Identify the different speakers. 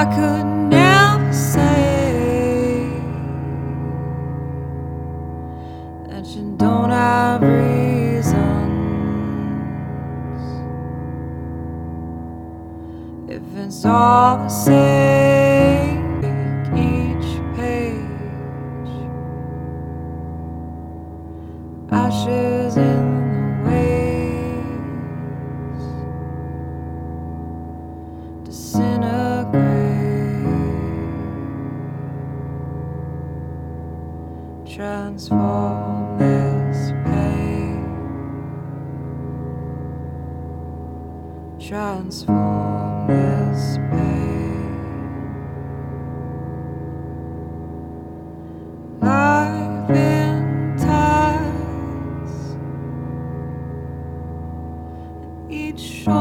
Speaker 1: I could never say that you don't have reasons. If it's all the same, each page, ashes in the waves, disintegrate, transform this pain, transform this pain. Life in ties, each